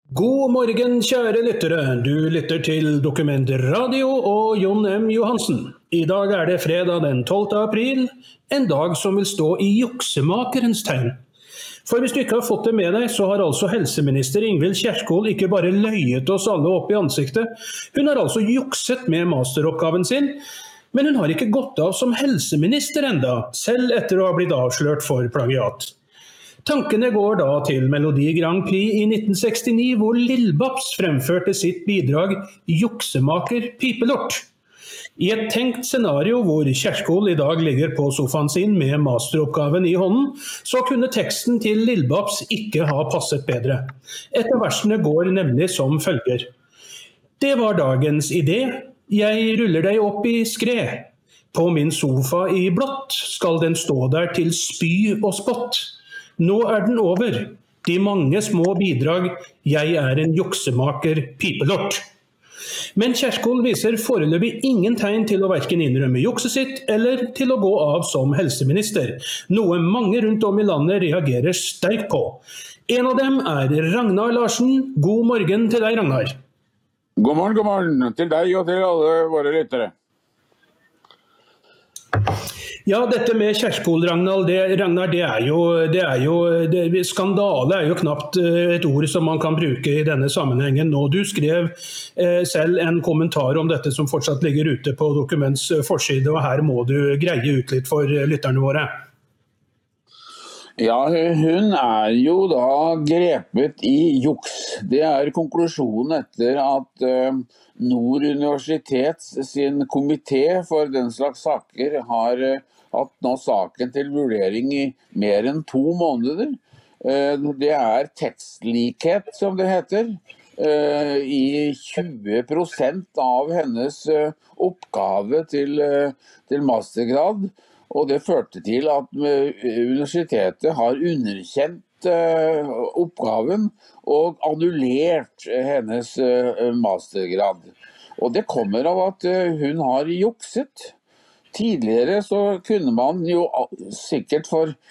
God morgen, kjære lyttere. Du lytter til Dokument Radio og Jon M. Johansen. I dag det fredag den 12. april, en dag som vil stå i juksemakerens tegn. For hvis du ikke har fått det med deg, så har altså helseminister Ingvild Kjerkol ikke bare løyet oss alle opp i ansiktet, hun har altså jukset med masteroppgaven sin, men hun har ikke gått av som helseminister enda, selv etter å ha blitt avslørt for plagiat. Tankene går da til Melodi Grand Prix i 1969, hvor Lillebabs fremførte sitt bidrag «Juksemaker Pipelort». I et tenkt scenario hvor Kjerkol i dag ligger på sofaen sin med masteroppgaven i hånden, så kunne teksten til Lillebabs ikke ha passet bedre. Et av versene går nemlig som følger. Det var dagens idé, jeg ruller deg opp i skre. På min sofa i blått skal den stå der til spy og spott. Nå den over. De mange små bidrag, jeg en juksemaker pipelort. Men Kjerkol viser foreløpig ingen tegn til å hverken innrømme jukset sitt eller til å gå av som helseminister, noe mange rundt om i landet reagerer sterkt på. En av dem Ragnar Larsen. God morgen til deg, Ragnar. God morgen til deg og til alle våre lyttere. Ja, dette med Kjerkol, Ragnar, skandale jo knapt et ord som man kan bruke i denne sammenhengen. Nå, du skrev selv en kommentar om dette som fortsatt ligger ute på Dokuments forside, og her må du greie ut litt for lytterne våre. Ja, hun jo da grepet i juks. Det konklusjonen etter at Nord Universitets sin komité for den slags saker har hatt nå saken til vurdering i mer enn 2 måneder. Det tekstlikhet, som det heter, i 20% av hennes oppgave til mastergrad. Og det førte til at universitetet har underkjent oppgaven og annullert hennes mastergrad. Og det kommer av at hun har jukset. Tidligere så kunne man jo sikkert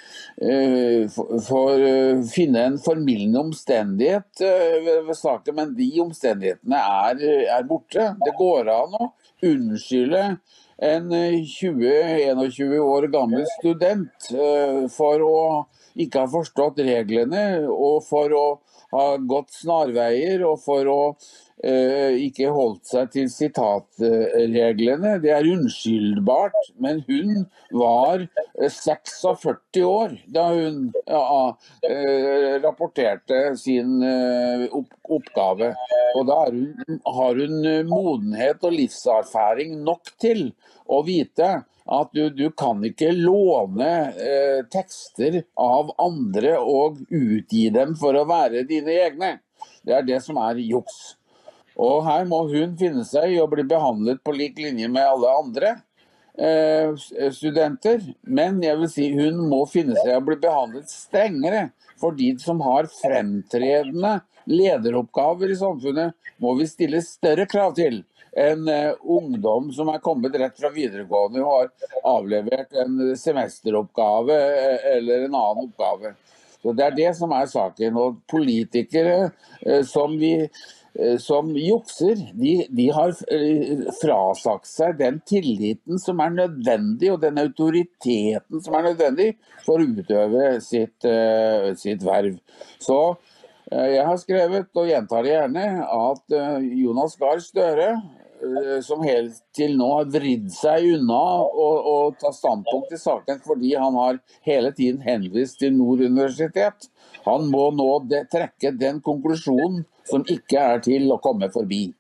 finne en formildende omstendighet ved saken, men de omstendighetene borte. Det går an å unnskylde en 20-21 år gammel student for å ikke ha forstått reglene, og for å ha gått snarveier, og for å ikke holdt seg til sitatreglene. Det unnskyldbart, men hun var 46 år da hun rapporterte sin oppgave. Og da har hun modenhet og livserfaring nok til å vite at du kan ikke låne tekster av andre og utgi dem for å være dine egne. Det det som juks. Og her må hun finne seg i å bli behandlet på lik linje med alle andre studenter. Men jeg vil si hun må finne seg i å bli behandlet strengere, for de som har fremtredende lederoppgaver i samfunnet, må vi stille større krav til enn ungdom som kommet rett fra videregående og har avlevert en semesteroppgave eller en annen oppgave. Så det det som saken, og politikere som jukser, de har frasagt seg den tilliten som nødvendig, og den autoriteten som nødvendig for å utøve sitt verv. Så jeg har skrevet, og gjentar det gjerne, at Jonas Gahr Støre, som helt til nå har vridd seg unna og ta standpunkt i saken fordi han har hele tiden henvist til Nord Universitet. Han må nå trekke den konklusjonen som ikke til å komme forbi.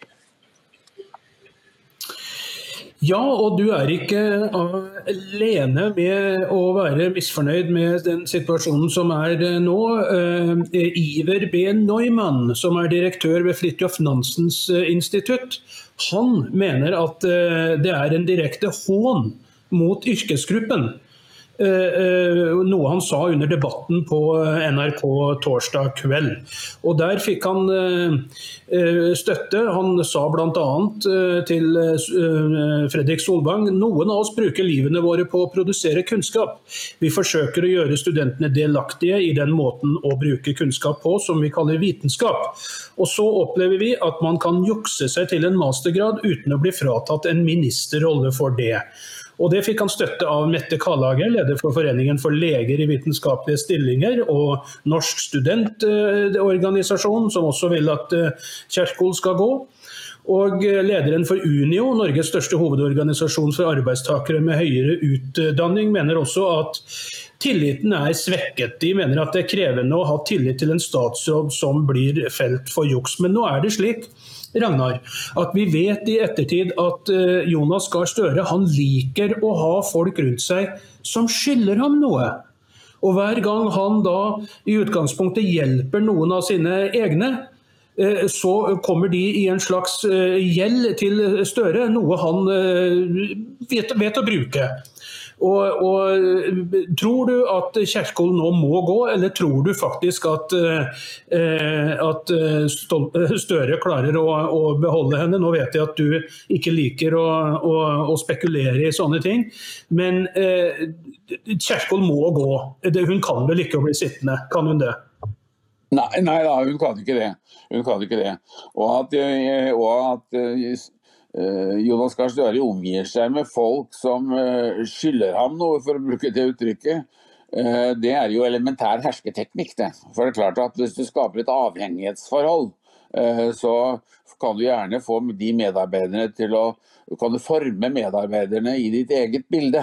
Ja, og du ikke alene med å være misfornøyd med den situasjonen som nå. Iver B. Neumann, som direktør ved Fridtjof Nansens institutt, han mener at det en direkte hån mot yrkesgruppen noe han sa under debatten på NRK torsdag kveld. Og der fikk han støtte. Han sa blant annet til Fredrik Solvang: noen av oss bruker livene våre på å produsere kunnskap. Vi forsøker å gjøre studentene delaktige i den måten å bruke kunnskap på som vi kaller vitenskap. Og så opplever vi at man kan jukse seg til en mastergrad uten å bli fratatt en ministerrolle for det. Og det fikk han støtte av Mette Kallager, leder for Foreningen for leger i vitenskapelige stillinger, og Norsk studentorganisasjon, som også vil at Kjerkol skal gå. Og lederen for Unio, Norges største hovedorganisasjon for arbeidstakere med høyere utdanning, mener også at tilliten svekket. De mener at det krevende å ha tillit til en statsråd som blir felt for juks. Men nå det slik, Ragnar, at vi vet i ettertid at Jonas Gahr Støre, han liker å ha folk rundt seg som skylder ham noe. Og hver gang han da i utgangspunktet hjelper noen av sine egne, så kommer de i en slags gjeld til Støre, noe han vet å bruke. Og tror du at Kjerkol nå må gå, eller tror du faktisk at Støre klarer å beholde henne? Nå vet jeg at du ikke liker å spekulere i sånne ting, men Kjerkol må gå. Hun kan vel ikke bli sittende, kan hun det? Nei da, hun kan ikke det. Og at Jonas Gahr Støre omgir seg med folk som skylder ham noe, for å bruke det uttrykket, det jo elementær hersketeknikk. Det. For det klart at hvis du skaper et avhengighetsforhold, så kan du gjerne få de medarbeiderne kan du forme medarbeiderne i ditt eget bilde.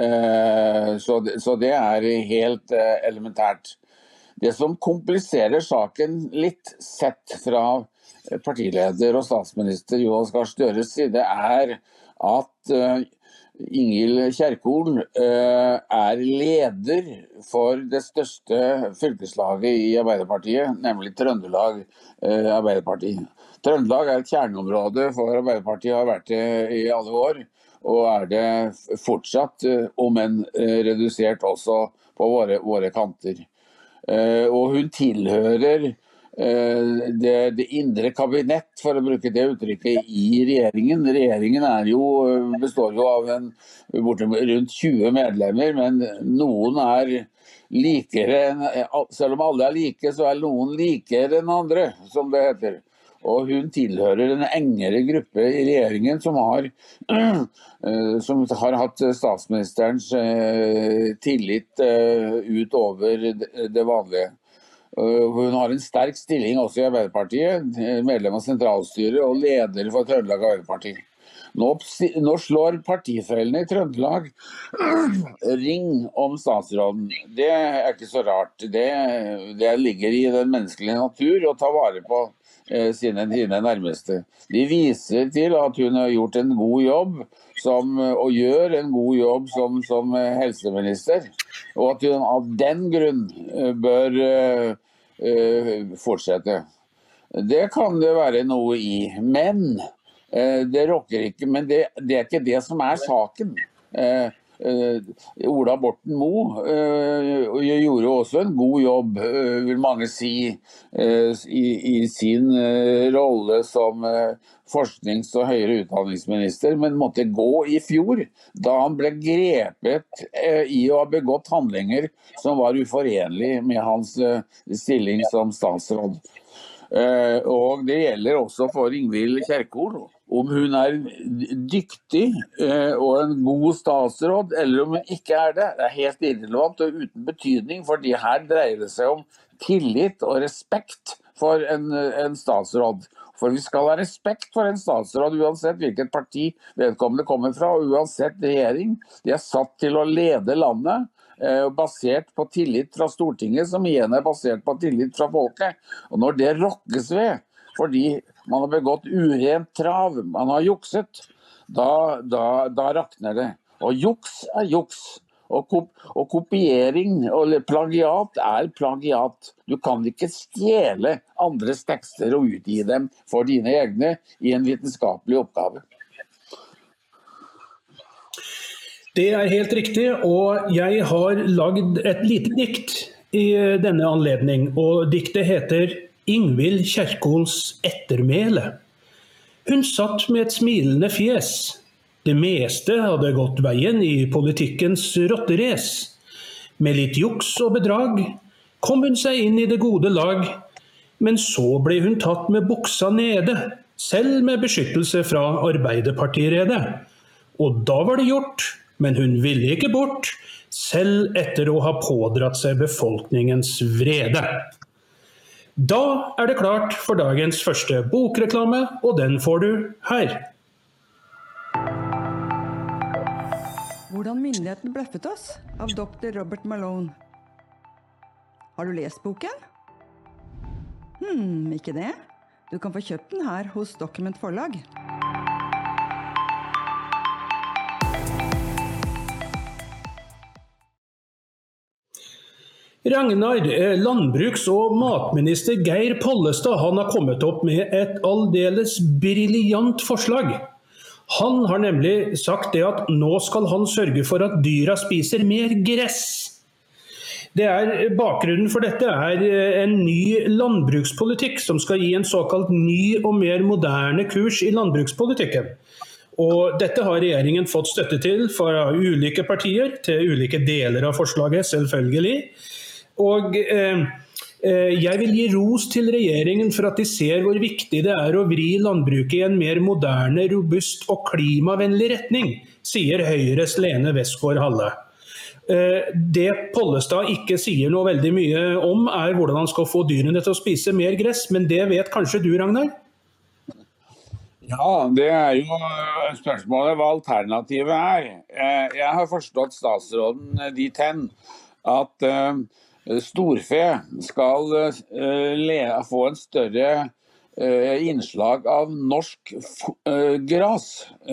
Så det helt elementært. Det som kompliserer saken litt sett fra partileder og statsminister Jonas Gahr Støres side at Ingvild Kjerkol leder for det største fylkeslaget i Arbeiderpartiet, nemlig Trøndelag Arbeiderparti. Trøndelag et kjerneområde for Arbeiderpartiet, har vært det i alle år, og det fortsatt, om enn redusert også på våre kanter. Og hun tilhører det indre kabinett, for å bruke det uttrykket, i regjeringen. Regjeringen består jo av rundt 20 medlemmer, men noen likere, selv om alle like, så noen likere enn andre, som det heter. Og hun tilhører en engere gruppe i regjeringen som har hatt statsministerens tillit utover det vanlige. Hun har en sterk stilling også i Arbeiderpartiet, medlem av sentralstyret og leder for Trøndelag Arbeiderparti. Nå slår partifellene i Trøndelag ring om statsråden. Det ikke så rart. Det ligger i den menneskelige natur å ta vare på sine nærmeste. De viser til at hun har gjort en god jobb og gjør en god jobb som helseminister, og at hun av den grunn bør fortsette. Det kan det være noe i, men det rokker ikke, men det ikke det som saken. Ola Borten Moe gjorde også en god jobb, vil mange si, i sin rolle som forsknings- og høyere utdanningsminister, men måtte gå i fjor, da han ble grepet i å ha begått handlinger som var uforenlig med hans stilling som statsråd. Og det gjelder også for Ingvild Kjerkol. Om hun dyktig og en god statsråd, eller om hun ikke det helt irrelevant og uten betydning, fordi her dreier det seg om tillit og respekt for en statsråd. For vi skal ha respekt for en statsråd, uansett hvilket parti vedkommende kommer fra, og uansett regjering. De satt til å lede landet, basert på tillit fra Stortinget, som igjen basert på tillit fra folket. Og når det rokkes ved, fordi man har begått urent trav, man har jukset, da rakner det. Og juks juks. Og kopiering og plagiat plagiat. Du kan ikke stjele andres tekster og utgi dem for dine egne i en vitenskapelig oppgave. Det helt riktig, og jeg har laget et lite dikt i denne anledning, og diktet heter Ingvild Kjerkols ettermæle. Hun satt med et smilende fjes. Det meste hadde gått veien i politikkens rotterace. Med litt juks og bedrag kom hun seg inn i det gode lag, men så ble hun tatt med buksa nede, selv med beskyttelse fra Arbeiderpartiredet. Og da var det gjort, men hun ville ikke bort, selv etter å ha pådratt seg befolkningens vrede. Da det klart for dagens første bokreklame, og den får du her. Hvordan myndighetene bløffet oss, av Dr. Robert Malone. Har du lest boken? Ikke det? Du kan få kjøpt den her hos Document Forlag. Ragnar, landbruks- og matminister Geir Pollestad, han har kommet opp med et aldeles briljant forslag. Han har nemlig sagt det at nå skal han sørge for at dyra spiser mer gress. Bakgrunnen for dette en ny landbrukspolitikk som skal gi en såkalt ny og mer moderne kurs i landbrukspolitikken. Og dette har regjeringen fått støtte til fra ulike partier til ulike deler av forslaget, selvfølgelig. Og jeg vil gi ros til regjeringen for at de ser hvor viktig det å vri landbruket i en mer moderne, robust og klimavennlig retning, sier Høyres Lene Westgård-Halle. Det Pollestad ikke sier noe veldig mye om hvordan han skal få dyrene til å spise mer gress, men det vet kanskje du, Ragnar? Ja, det jo spørsmålet hva alternativet Jeg har forstått statsråden dit hen at storfe skal få en større innslag av norsk gras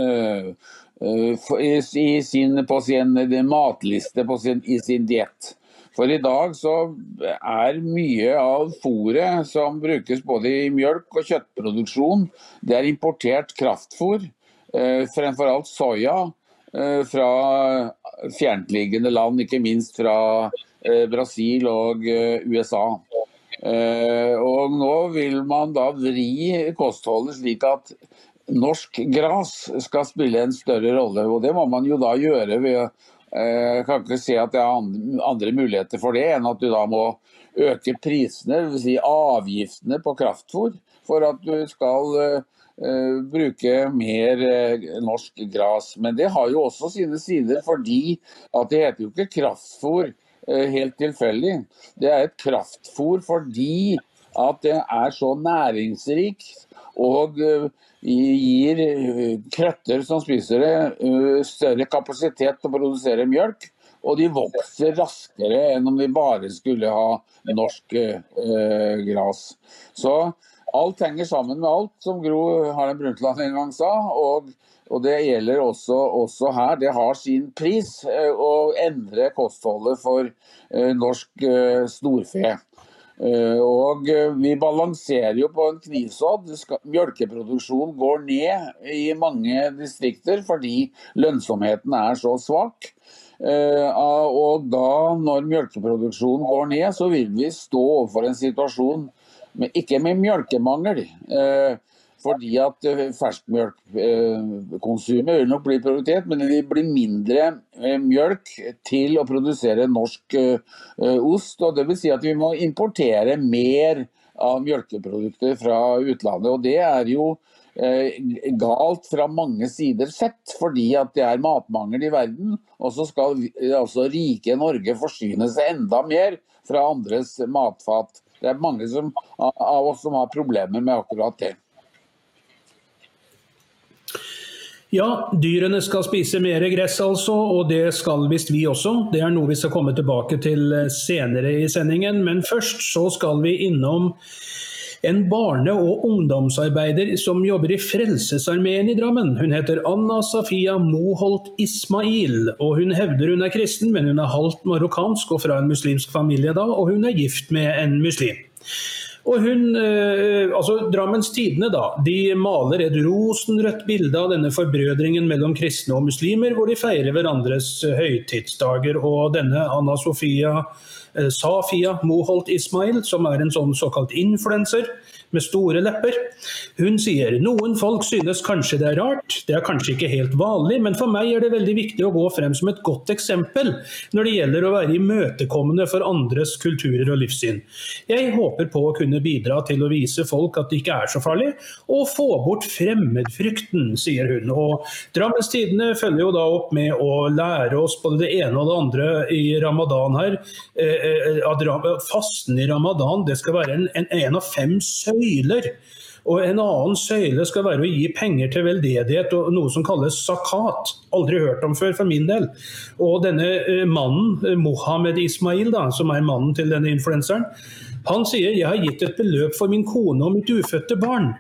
i sin matliste i sin diett. For i dag så mye av fôret som brukes både i mjølk- og kjøttproduksjon, det importert kraftfôr, fremfor alt soya, fra fjerntliggende land, ikke minst fra Brasil og USA. Og nå vil man da vri kostholdet slik at norsk gras skal spille en større rolle, og det må man jo da gjøre ved jeg kan ikke se at det andre muligheter for det enn at du da må øke prisene, det vil si avgiftene på kraftfôr, for at du skal bruke mer norsk gras. Men det har jo også sine sider, fordi at det heter jo ikke kraftfôr helt tilfeldig. Det et kraftfôr fordi at det så næringsrikt og gir krøtter som spiser det større kapasitet til å produsere mjølk, og de vokser raskere enn om de bare skulle ha norsk gras. Så alt henger sammen med alt, som Gro Harlem Brundtland en gang sa, og det gjelder også her. Det har sin pris å endre kostholdet for norsk storfe. Og vi balanserer jo på en knivsådd. Mjølkeproduksjon går ned i mange distrikter fordi lønnsomheten så svak. Og da når mjølkeproduksjonen går ned, så vil vi stå overfor en situasjon, ikke med mjølkemangel, fordi at ferskmjølkkonsumet vil nok bli prioritet, men det vil bli mindre mjølk til å produsere norsk ost, og det vil si at vi må importere mer av mjølkeprodukter fra utlandet, og det jo galt fra mange sider sett, fordi at det matmangel i verden, og så skal altså rike Norge forsyne seg enda mer fra andres matfat. Det mange av oss som har problemer med akkurat det. Ja, dyrene skal spise mer gress altså, og det skal visst vi også. Det noe vi skal komme tilbake til senere i sendingen, men først så skal vi innom en barne- og ungdomsarbeider som jobber i Frelsesarmeen i Drammen. Hun heter Anna Safia Moholt Ismail, og hun hevder hun kristen, men hun halvt marokkansk og fra en muslimsk familie da, og hun gift med en muslim. Og Drammens Tidende da, de maler et rosenrødt bilde av denne forbrødringen mellom kristne og muslimer, hvor de feirer hverandres høytidsdager, og denne Safia Moholt Ismail, som en sånn såkalt influencer med store lepper, hun sier, noen folk synes kanskje det rart, det kanskje ikke helt vanlig, men for meg det veldig viktig å gå frem som et godt eksempel når det gjelder å være imøtekommende for andres kulturer og livssyn. Jeg håper på å kunne bidra til å vise folk at det ikke så farlig, og få bort fremmedfrykten, sier hun. Og Drammens Tidende følger jo da opp med å lære oss både det ene og det andre i Ramadan her. Fasten i Ramadan, det skal være en av 5 søyler. Og en annen søyle skal være å gi penger til veldedighet og noe som kalles zakat. Aldri hørt om før for min del. Og denne mannen, Mohammed Ismail, da, som mannen til denne influenseren, han sier, jeg har gitt et beløp for min kone og mitt ufødte barn.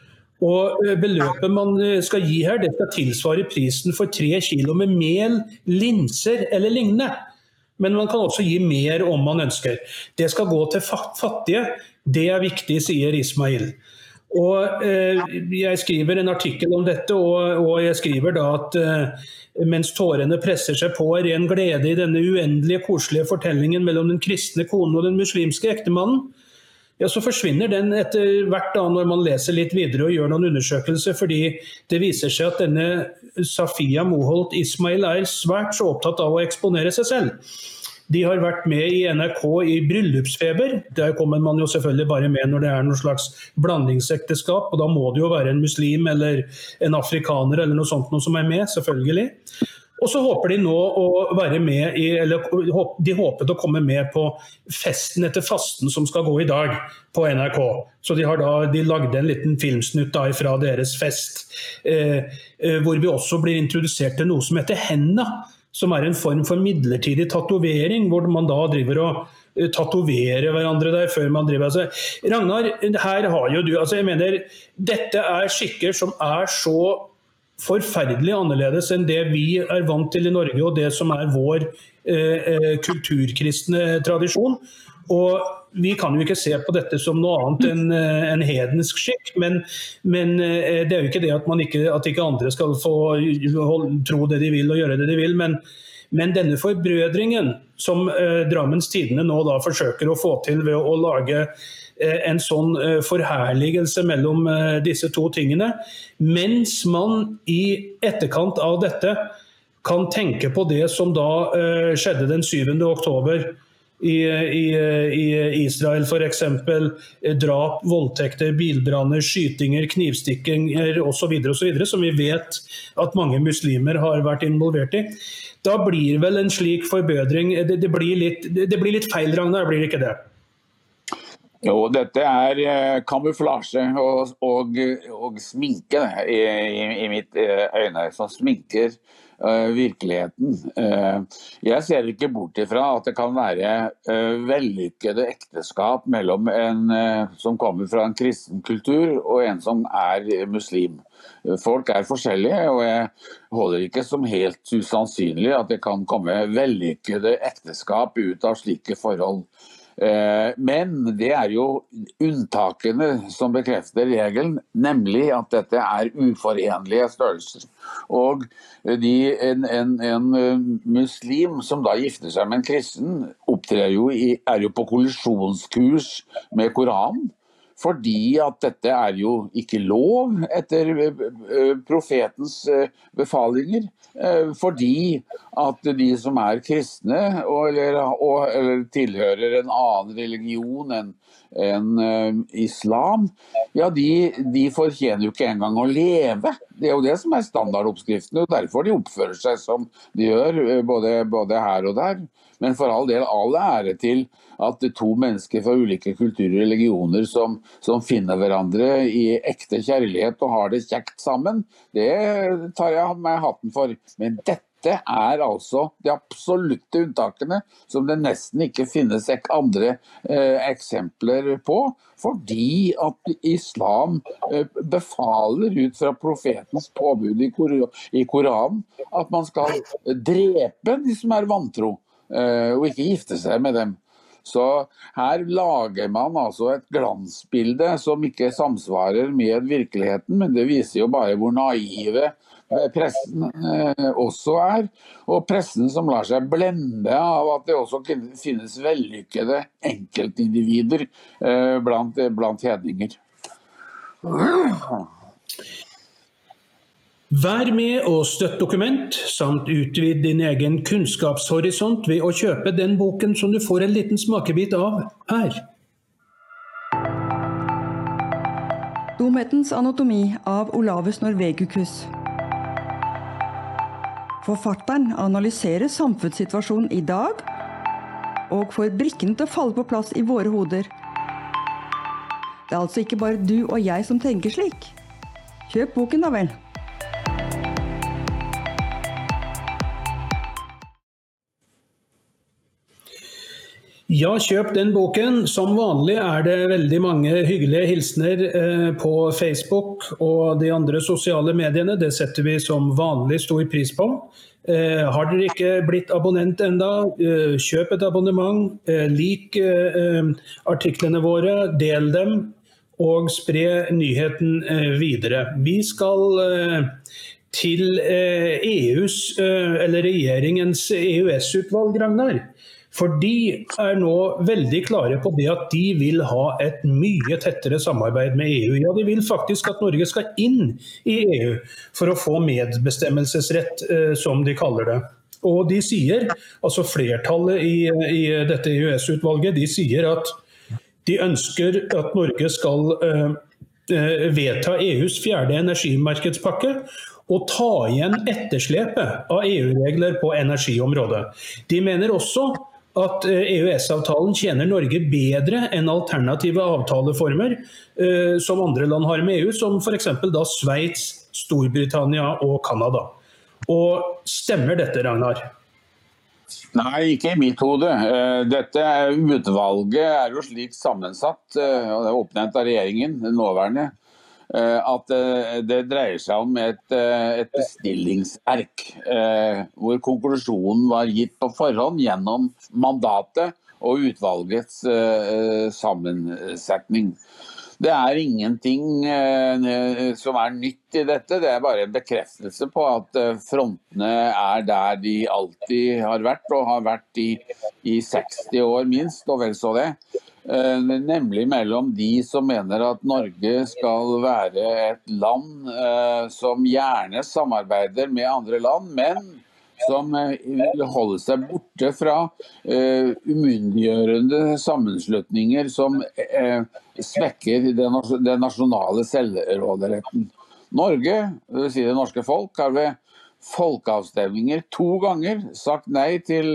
Og beløpet man skal gi her, det skal tilsvare prisen for 3 kilo med mel, linser eller lignende. Men man kan også gi mer om man ønsker. Det skal gå til fattige. Det viktig, sier Ismail. Og jeg skriver en artikkel om dette, og jeg skriver da at mens tårene presser seg på ren glede i denne uendelige, koselige fortellingen mellom den kristne konen og den muslimske ektemannen, ja, så forsvinner den etter hvert da når man leser litt videre og gjør noen undersøkelser, fordi det viser seg at denne Safia Moholt Ismail svært så opptatt av å eksponere seg selv. De har vært med i NRK i bryllupsfeber. Der kommer man jo selvfølgelig bare med når det noe slags blandingsekteskap, og da må det jo være en muslim eller en afrikaner eller noe sånt noe som med, selvfølgelig. Og så håper de nå å være med de håpet å komme med på festen etter fasten som skal gå i dag på NRK. Så de lagde en liten filmsnutt da fra deres fest, hvor vi også blir introdusert til noe som heter henna, som en form for midlertidig tatovering, hvor man da driver og tatoverer hverandre der før man driver. Ragnar, her har jo du, jeg mener, dette skikker som så forferdelig annerledes enn det vi vant til i Norge, og det som vår kulturkristne tradisjon. Og vi kan jo ikke se på dette som noe annet enn en hedensk skikk, men det jo ikke det at ikke andre skal få tro det de vil og gjøre det de vil, men denne forbrødringen som Drammens Tidende nå da forsøker å få til ved å lage en sånn forherligelse mellom disse to tingene, mens man i etterkant av dette kan tenke på det som da skjedde den 7. oktober i Israel, for eksempel drap, voldtekter, bilbranner, skytinger, knivstikkinger og så videre, som vi vet at mange muslimer har vært involvert i. Da blir vel en slik forbedring, det blir litt feil, Ragnar, blir det ikke det? Jo, dette kamuflasje og sminke i mitt øyne, som sminker virkeligheten. Jeg ser ikke bort ifra at det kan være vellykkede ekteskap mellom en som kommer fra en kristen kultur og en som muslim. Folk forskjellige, og jeg holder ikke som helt usannsynlig at det kan komme vellykkede ekteskap ut av slike forhold. Men det jo unntakene som bekrefter regelen, nemlig at dette uforenlige størrelser. Og en muslim som da gifter seg med en kristen, opptrer jo på kollisjonskurs med Koranen, fordi at dette jo ikke lov etter profetens befalinger, fordi at de som kristne eller tilhører en annen religion enn islam, ja, de fortjener jo ikke engang å leve. Det jo det som standardoppskriften, og derfor de oppfører seg som de gjør, både her og der. Men for all del, all ære til at to mennesker fra ulike kulturer og religioner som finner hverandre i ekte kjærlighet og har det kjekt sammen, det tar jeg meg hatten for. Men dette altså de absolutte unntakene som det nesten ikke finnes andre eksempler på, fordi at islam befaler ut fra profetens påbud i Koranen at man skal drepe de som vantro, og ikke gifte seg med dem. Så her lager man altså et glansbilde som ikke samsvarer med virkeligheten, men det viser jo bare hvor naive pressen også er, og pressen som lar seg blende av at det også finnes vellykkede enkeltindivider blant hedninger. Vær med og støtt Dokument, samt utvid din egen kunnskapshorisont ved å kjøpe den boken som du får en liten smakebit av her. Dumhetens anatomi av Olavus Norvegicus. Forfatteren analyserer samfunnssituasjonen i dag, og får brikkene til å falle på plass i våre hoder. Det er altså ikke bare du og jeg som tenker slik. Kjøp boken da vel. Ja, kjøp den boken. Som vanlig er det veldig mange hyggelige hilsner på Facebook og de andre sosiale mediene. Det setter vi som vanlig stor pris på. Har dere ikke blitt abonnent enda, kjøp et abonnement, lik artiklene våre, del dem og spre nyheten videre. Vi skal til EUs, eller regjeringens EØS-utvalg, Ragnar. For de er nå veldig klare på det at de vil ha et mye tettere samarbeid med EU. Ja, de vil faktisk at Norge skal inn i EU for å få medbestemmelsesrett, som de kaller det. Og de sier, altså flertallet i dette EØS-utvalget, de sier at de ønsker at Norge skal vedta EUs 4. energimarkedspakke og ta igjen etterslepet av EU-regler på energiområdet. De mener også at EØS-avtalen tjener Norge bedre enn alternative avtaleformer som andre land har med EU, som for eksempel da Sveits, Storbritannia og Kanada. Og stemmer dette, Ragnar? Nei, ikke i mitt hode. Dette utvalget er jo slik sammensatt, og det er oppnevnt av regjeringen, den nåværende, at det dreier seg om et bestillingserk, hvor konklusjonen var gitt på forhånd gjennom mandatet og utvalgets sammensetning. Det er ingenting som er nytt i dette, det er bare en bekreftelse på at frontene er der de alltid har vært, og har vært i 60 år minst, og vel så det. Nemlig mellom de som mener at Norge skal være et land som gjerne samarbeider med andre land, men som vil holde seg borte fra umyndiggjørende sammenslutninger som svekker den nasjonale selvråderetten. Norge, det vil si det norske folk, har ved folkeavstemninger 2 ganger sagt nei til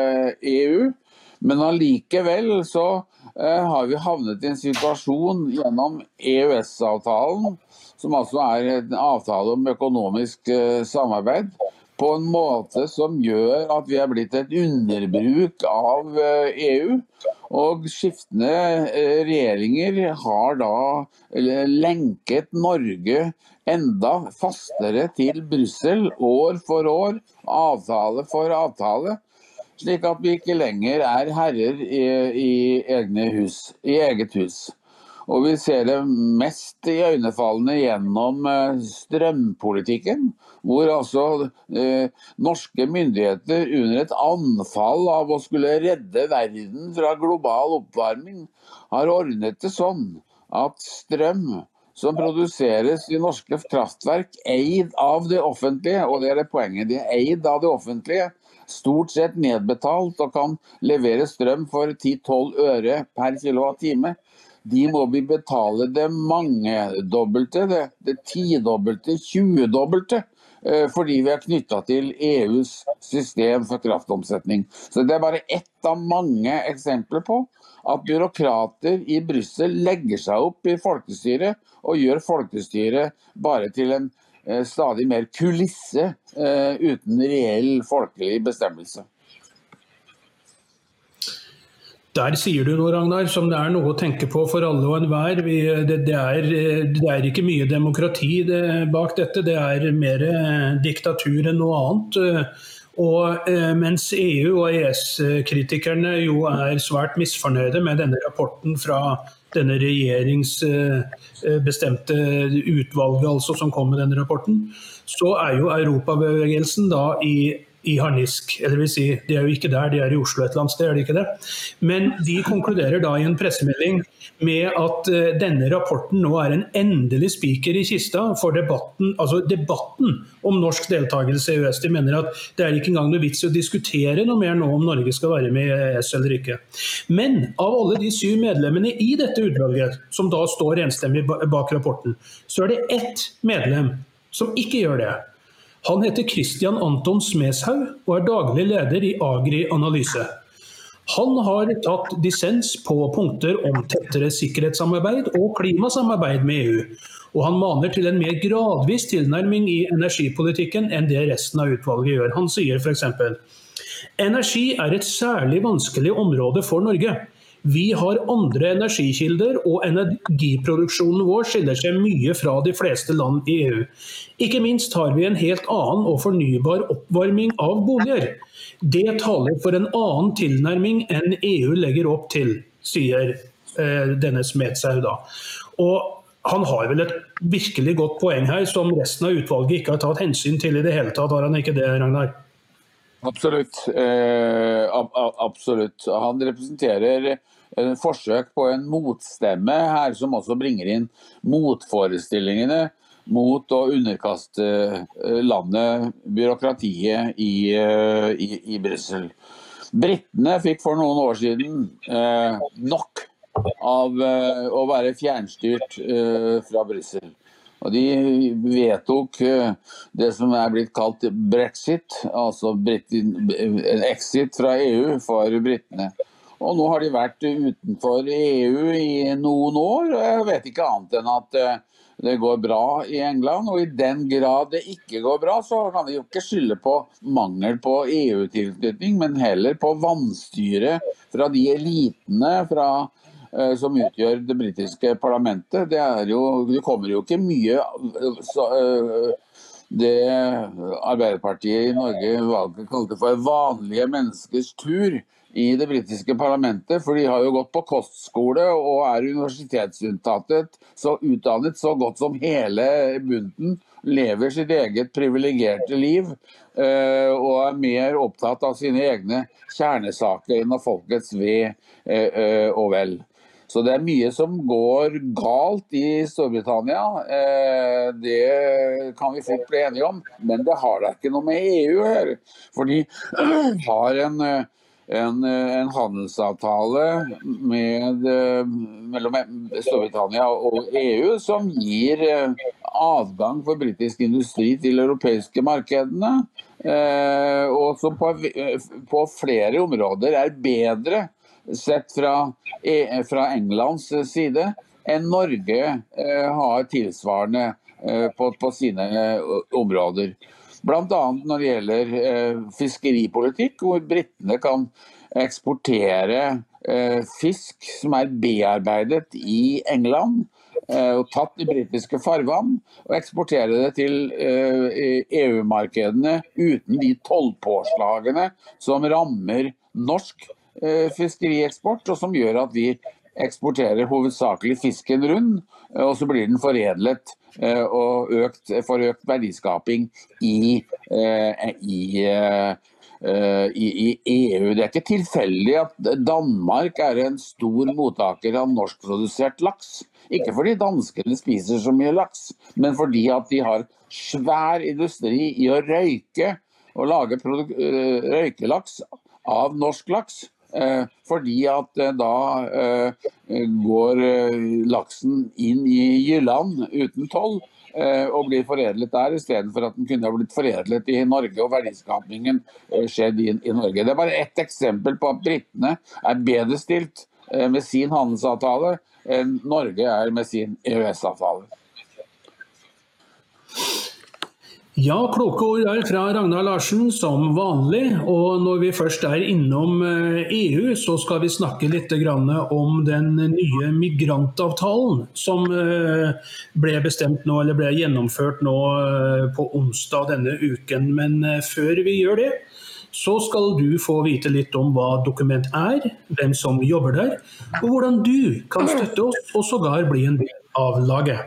EU, men allikevel så har vi havnet i en situasjon gjennom EØS-avtalen, som altså er en avtale om økonomisk samarbeid, på en måte som gjør at vi er blitt et underbruk av EU, og skiftende regjeringer har da lenket Norge enda fastere til Brussel år for år, avtale for avtale, slik at vi ikke lenger er herrer i eget hus. Og vi ser det mest i øynefallene gjennom strømpolitikken, hvor altså norske myndigheter under et anfall av å skulle redde verden fra global oppvarming, har ordnet det sånn at strøm som produseres i norske kraftverk, eid av det offentlige, og det er det poenget, de er eid av det offentlige, stort sett nedbetalt og kan levere strøm for 10-12 øre per kilowattime. De må betale det mangedobbelte, det 10-dobbelte, 20-dobbelte, fordi vi er knyttet til EUs system for kraftomsetning. Så det er bare ett av mange eksempler på at byråkrater i Brussel legger seg opp i folkestyret og gjør folkestyret bare til en stadig mer kulisse uten reell folkelig bestemmelse. Der sier du noe, Ragnar, som det er noe å tenke på for alle og enhver. Det er ikke mye demokrati bak dette, det er mer diktatur enn noe annet. Og mens EU og ES-kritikerne jo svært misfornøyde med denne rapporten fra denne regjeringsbestemte utvalget altså, som kom med denne rapporten, så jo Europabevegelsen da i harnisk, eller vil si, de jo ikke der, de i Oslo et eller annet sted, det ikke det? Men de konkluderer da i en pressemelding med at denne rapporten nå en endelig spiker i kista for debatten om norsk deltakelse i EØS. De mener at det ikke engang noe vits å diskutere noe mer nå om Norge skal være med i EØS eller ikke. Men av alle de 7 medlemmene i dette utvalget, som da står enstemmig bak rapporten, så det ett medlem som ikke gjør det. Han heter Christian Anton Smeshaug og daglig leder i Agri Analyse. Han har tatt dissens på punkter om tettere sikkerhetssamarbeid og klimasamarbeid med EU, og han maner til en mer gradvis tilnærming i energipolitikken enn det resten av utvalget gjør. Han sier for eksempel: Energi et særlig vanskelig område for Norge. Vi har andre energikilder, og energiproduksjonen vår skiller seg mye fra de fleste land i EU. Ikke minst har vi en helt annen og fornybar oppvarming av boliger. Det taler for en annen tilnærming enn EU legger opp til, sier denne Smeshaug da. Og han har vel et virkelig godt poeng her, som resten av utvalget ikke har tatt hensyn til i det hele tatt. Har han ikke det, Ragnar? Absolutt. Absolutt. Han representerer en forsøk på en motstemme her, som også bringer inn motforestillingene mot å underkaste landet, byråkratiet i Brussel. Brittene fikk for noen år siden nok av å være fjernstyrt fra Brussel. Og de vedtok det som blitt kalt Brexit, altså en exit fra EU for brittene. Og nå har de vært utenfor EU i noen år, og jeg vet ikke annet enn at det går bra i England. Og i den grad det ikke går bra, så kan de jo ikke skylde på mangel på EU-tilknytning, men heller på vanstyre fra de elitene som utgjør det britiske parlamentet. Det kommer jo ikke mye det Arbeiderpartiet i Norge kalte for vanlige menneskers tur i det britiske parlamentet, for de har jo gått på kostskole og universitetsutdannet så godt som hele bunten, lever sitt eget privilegerte liv og mer opptatt av sine egne kjernesaker enn av folkets ve og vel. Så det mye som går galt i Storbritannia, det kan vi fort bli enige om, men det har da ikke noe med EU å gjøre, for de har en handelsavtale mellom Storbritannia og EU som gir adgang for britisk industri til europeiske markedene, og som på flere områder bedre sett fra Englands side enn Norge har tilsvarende på sine områder. Blant annet når det gjelder fiskeripolitikk, hvor brittene kan eksportere fisk som bearbeidet i England, og tatt i britiske farvann, og eksportere det til EU-markedene uten de tollpåslagene som rammer norsk fiskerieksport, og som gjør at vi eksporterer hovedsakelig fisken rund, og så blir den foredlet og får økt verdiskaping i EU. Det ikke tilfeldig at Danmark en stor mottaker av norskprodusert laks. Ikke fordi danskene spiser så mye laks, men fordi at de har svær industri i å røyke og lage røykelaks av norsk laks. Fordi at da går laksen inn i Jylland uten toll og blir foredlet der, i stedet for at den kunne ha blitt foredlet i Norge, og verdiskapningen skjedde i Norge. Det bare ett eksempel på at brittene bedre stilt med sin handelsavtale enn Norge med sin EØS-avtale. Ja, kloke ord fra Ragnar Larsen som vanlig, og når vi først innom EU, så skal vi snakke litt om den nye migrantavtalen som ble bestemt nå, eller ble gjennomført nå på onsdag denne uken. Men før vi gjør det, så skal du få vite litt om hva Dokument hvem som jobber der, og hvordan du kan støtte oss og sågar bli en del av laget.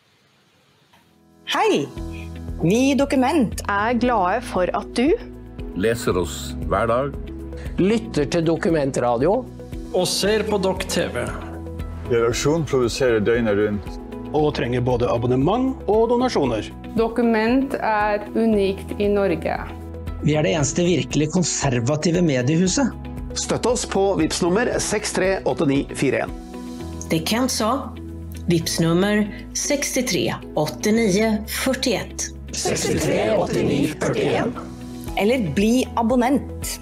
Hei! Vi i Dokument glade for at du leser oss hver dag, lytter til Dokumentradio og ser på Dok-TV. Redaksjon produserer døgnet rundt. Og trenger både abonnement og donasjoner. Dokument unikt i Norge. Vi det eneste virkelig konservative mediehuset. Støtt oss på Vipps-nummer 638941. Det Kent sa. Vipps-nummer 638941. 638941. Eller bli abonnent.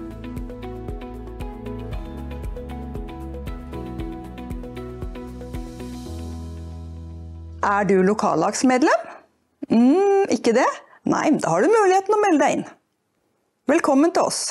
Du lokallagsmedlem? Ikke det? Nei, da har du muligheten å melde deg inn. Velkommen til oss.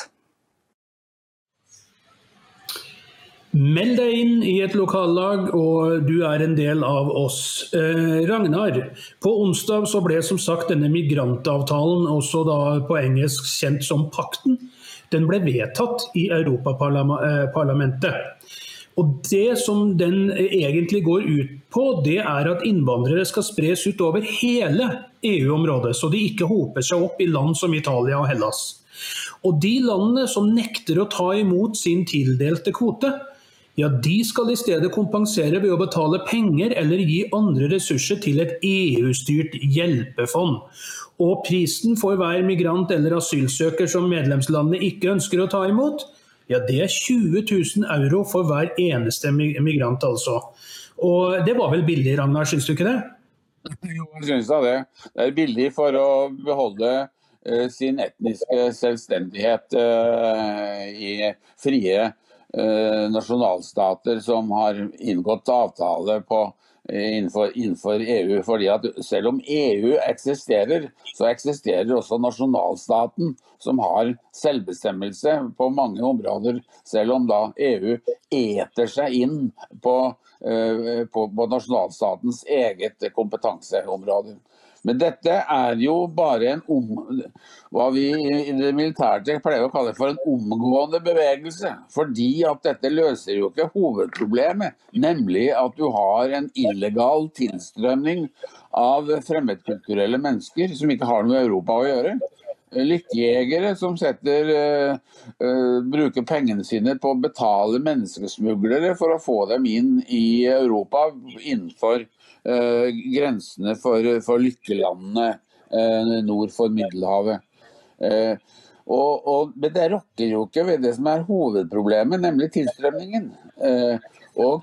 Meld deg inn i et lokallag, og du en del av oss. Ragnar, på onsdag så ble som sagt denne migrantavtalen, også da på engelsk kjent som pakten, den ble vedtatt i Europaparlamentet. Og det som den egentlig går ut på, det at innvandrere skal spres ut over hele EU-området, så de ikke hoper seg opp i land som Italia og Hellas. Og de landene som nekter å ta imot sin tildelte kvote, ja, de skal i stedet kompensere ved å betale penger eller gi andre ressurser til et EU-styrt hjelpefond. Og prisen for hver migrant eller asylsøker som medlemslandene ikke ønsker å ta imot, ja, det 20 000 euro for hver eneste migrant altså. Og det var vel billig, Ragnar, synes du ikke det? Jo, jeg synes det. Det billig for å beholde sin etniske selvstendighet i frie nasjonalstater som har inngått avtale innenfor EU, fordi at selv om EU eksisterer, så eksisterer også nasjonalstaten som har selvbestemmelse på mange områder, selv om da EU eter seg inn på nasjonalstatens eget kompetanseområde. Men dette jo bare hva vi i det militære pleier å kalle for en omgående bevegelse, fordi at dette løser jo ikke hovedproblemet, nemlig at du har en illegal tilstrømning av fremmedkulturelle mennesker som ikke har noe med Europa å gjøre. Lykkejegere som bruker pengene sine på å betale menneskesmuglere for å få dem inn i Europa innenfor grensene for lykkelandene nord for Middelhavet. Men det rokker jo ikke ved det som hovedproblemet, nemlig tilstrømningen. Og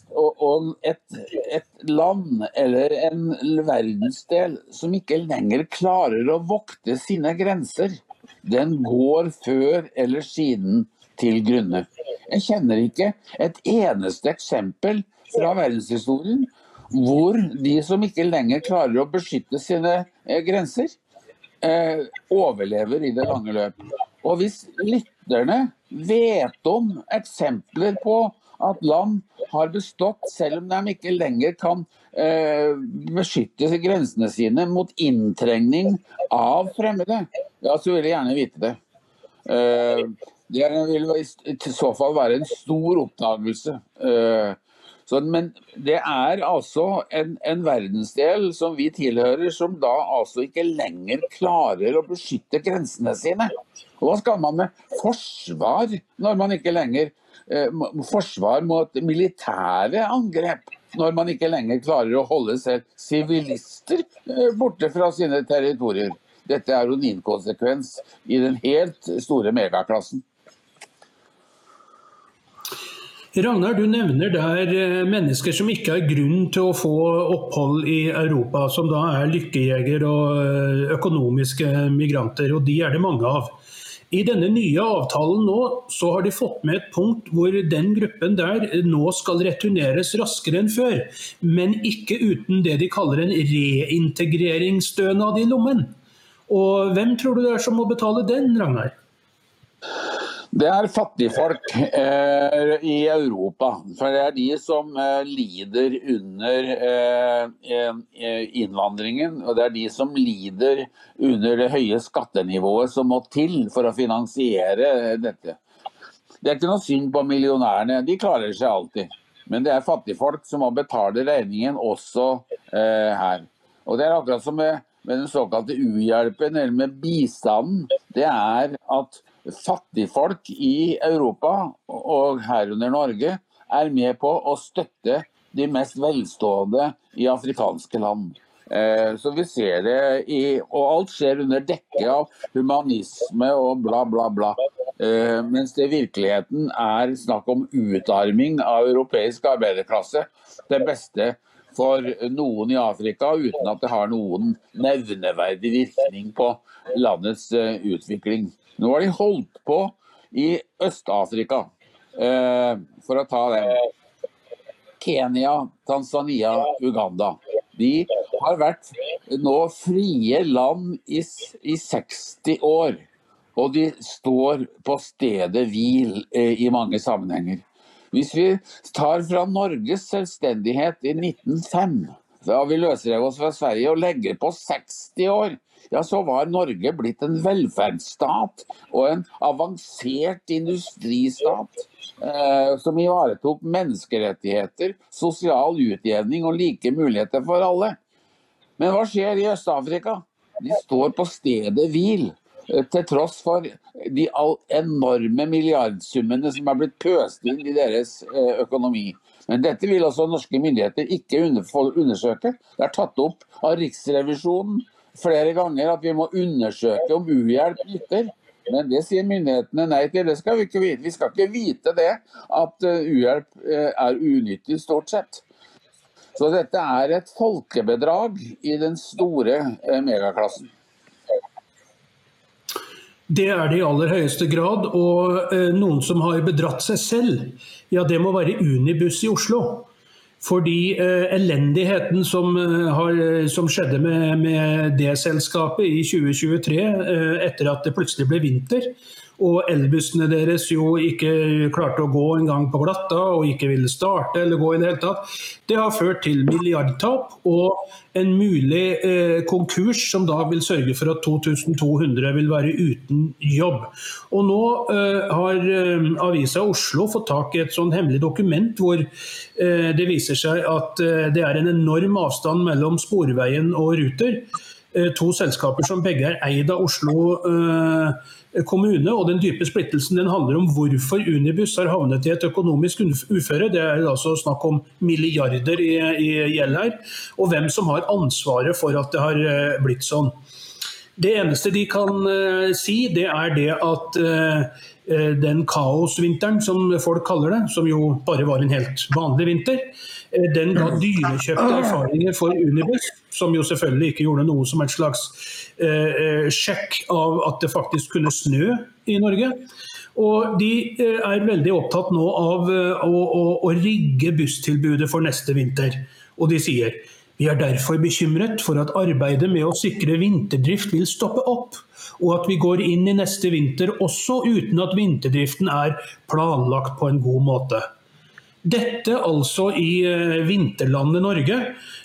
et land eller en verdensdel som ikke lenger klarer å vokte sine grenser, den går før eller siden til grunne. Jeg kjenner ikke et eneste eksempel fra verdenshistorien hvor de som ikke lenger klarer å beskytte sine grenser, overlever i det lange løp. Og hvis lytterne vet om eksempler på at land har bestått selv om de ikke lenger kan beskytte grensene sine mot inntrengning av fremmede, ja, så vil jeg gjerne vite det. Det vil i så fall være en stor oppdagelse. Men det altså en verdensdel som vi tilhører, som da altså ikke lenger klarer å beskytte grensene sine. Og hva skal man med forsvar når man ikke lenger forsvar mot militære angrep, når man ikke lenger klarer å holde selv sivilister borte fra sine territorier? Dette jo en inkonsekvens i den helt store megaklassen. Ragnar, du nevner der mennesker som ikke har grunn til å få opphold i Europa, som da lykkejeger og økonomiske migranter, og de det mange av. I denne nye avtalen nå, så har de fått med et punkt hvor den gruppen der nå skal returneres raskere enn før, men ikke uten det de kaller en reintegreringsstønad i lommen. Og hvem tror du det som må betale den, Ragnar? Det fattigfolk i Europa, for det de som lider under innvandringen, og det de som lider under det høye skattenivået som må til for å finansiere dette. Det ikke noe synd på millionærene, de klarer seg alltid. Men det fattigfolk som må betale regningen også her. Og det akkurat som med den såkalte uhjelpen eller med bistanden, det at fattigfolk i Europa og herunder Norge med på å støtte de mest velstående i afrikanske land. Så vi ser det og alt skjer under dekke av humanisme og bla bla bla. Mens det i virkeligheten snakk om utarming av europeisk arbeiderklasse, det beste for noen i Afrika uten at det har noen nevneverdig virkning på landets utvikling. Nå har de holdt på i Øst-Afrika, for å ta det. Kenya, Tanzania, Uganda. De har vært nå frie land i 60 år, og de står på stedet hvil i mange sammenhenger. Hvis vi tar fra Norges selvstendighet i 1905, da vi løsrev oss fra Sverige og legger på 60 år, ja, så var Norge blitt en velferdsstat og en avansert industristat som ivaretok menneskerettigheter, sosial utjevning og like muligheter for alle. Men hva skjer i Øst-Afrika? De står på stedet hvil, til tross for de enorme milliardsummene som har blitt pøst inn i deres økonomi. Men dette vil også norske myndigheter ikke undersøke. Det tatt opp av Riksrevisjonen flere ganger at vi må undersøke om uhjelp nytter. Men det sier myndighetene nei til, det skal vi ikke vite. Vi skal ikke vite det at uhjelp unyttig stort sett. Så dette et folkebedrag i den store megaklassen. Det det i aller høyeste grad, og noen som har bedratt seg selv, ja, det må være Unibuss i Oslo. Fordi elendigheten som skjedde med det selskapet i 2023, etter at det plutselig ble vinter, og elbussene deres jo ikke klarte å gå en gang på glatta, og ikke ville starte eller gå i det hele tatt, det har ført til milliardtap og en mulig konkurs som da vil sørge for at 2200 vil være uten jobb. Og nå har Avisa Oslo fått tak i et sånn hemmelig dokument hvor det viser seg at det en enorm avstand mellom Sporveien og Ruter, to selskaper som begge eid av Oslo kommune, og den dype splittelsen den handler om hvorfor Unibuss har havnet i et økonomisk uføre. Det altså snakk om milliarder i gjeld her, og hvem som har ansvaret for at det har blitt sånn. Det eneste de kan si, det det at den kaosvinteren som folk kaller det, som jo bare var en helt vanlig vinter, den ga dyrekjøpte erfaringer for Unibuss, som jo selvfølgelig ikke gjorde noe som et slags sjekk av at det faktisk kunne snø i Norge. Og de veldig opptatt nå av å rigge busstilbudet for neste vinter. Og de sier, vi derfor bekymret for at arbeidet med å sikre vinterdrift vil stoppe opp, og at vi går inn i neste vinter også uten at vinterdriften planlagt på en god måte. Dette altså i vinterlandet Norge,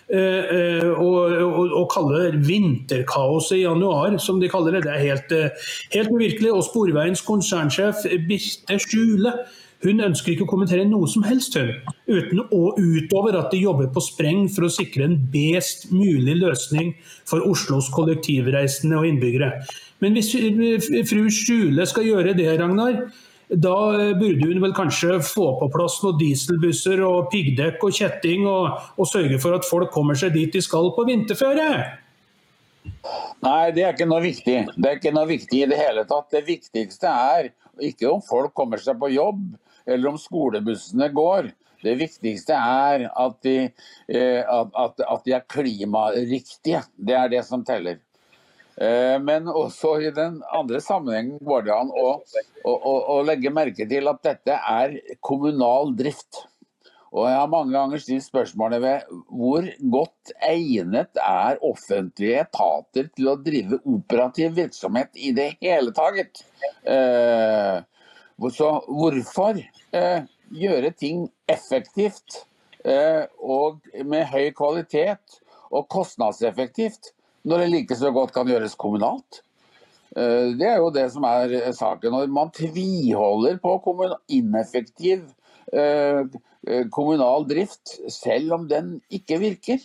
og kalle det vinterkaoset i januar, som de kaller det. Det helt uvirkelig, og Sporveiens konsernsjef Birte Skjule, hun ønsker ikke å kommentere noe som helst utover at de jobber på spreng for å sikre en best mulig løsning for Oslos kollektivreisende og innbyggere. Men hvis fru Skjule skal gjøre det, Ragnar, da burde hun vel kanskje få på plass noen dieselbusser og piggdekk og kjetting og sørge for at folk kommer seg dit de skal på vinterferie. Nei, det ikke noe viktig. Det ikke noe viktig i det hele tatt. Det viktigste ikke om folk kommer seg på jobb, eller om skolebussene går. Det viktigste at de klimariktige. Det det som teller. Men også i den andre sammenhengen går det an å legge merke til at dette kommunal drift. Og jeg har mange ganger stilt spørsmålet ved hvor godt egnet offentlige etater til å drive operativ virksomhet i det hele taget. Så hvorfor gjøre ting effektivt og med høy kvalitet og kostnadseffektivt når det like så godt kan gjøres kommunalt? Det jo det som saken. Når man tviholder på ineffektiv kommunal drift, selv om den ikke virker.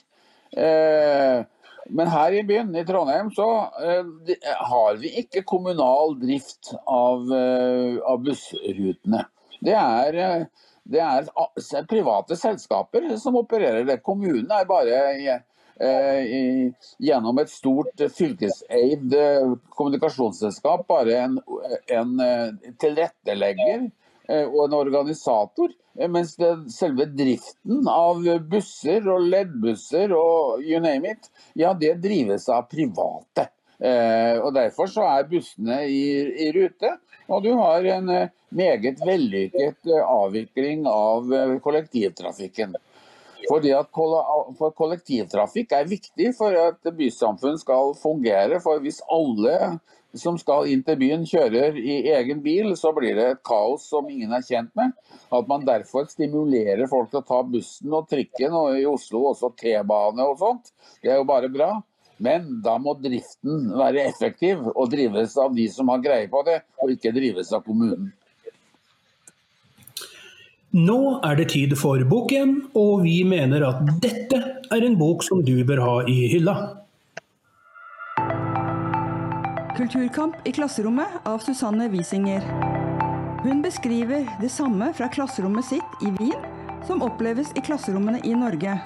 Men her i byen, i Trondheim, så har vi ikke kommunal drift av bussrutene. Det private selskaper som opererer det. Kommunen bare gjennom et stort fylkeseid kommunikasjonsselskap bare en tilrettelegger og en organisator, mens selve driften av busser og leddbusser og you name it, det drives av private. Og derfor så bussene i rute, og du har en meget vellykket avvikling av kollektivtrafikken. For kollektivtrafikk viktig for at bysamfunn skal fungere, for hvis alle som skal inn til byen kjører i egen bil, så blir det et kaos som ingen kjent med. At man derfor stimulerer folk til å ta bussen og trikken, og i Oslo også T-bane og sånt. Det jo bare bra. Men da må driften være effektiv og drives av de som har greie på det, og ikke drives av kommunen. Nå det tid for boken, og vi mener at dette en bok som du bør ha i hylla. Kulturkamp i klasserommet av Susanne Wiesinger. Hun beskriver det samme fra klasserommet sitt i Wien som oppleves i klasserommene i Norge.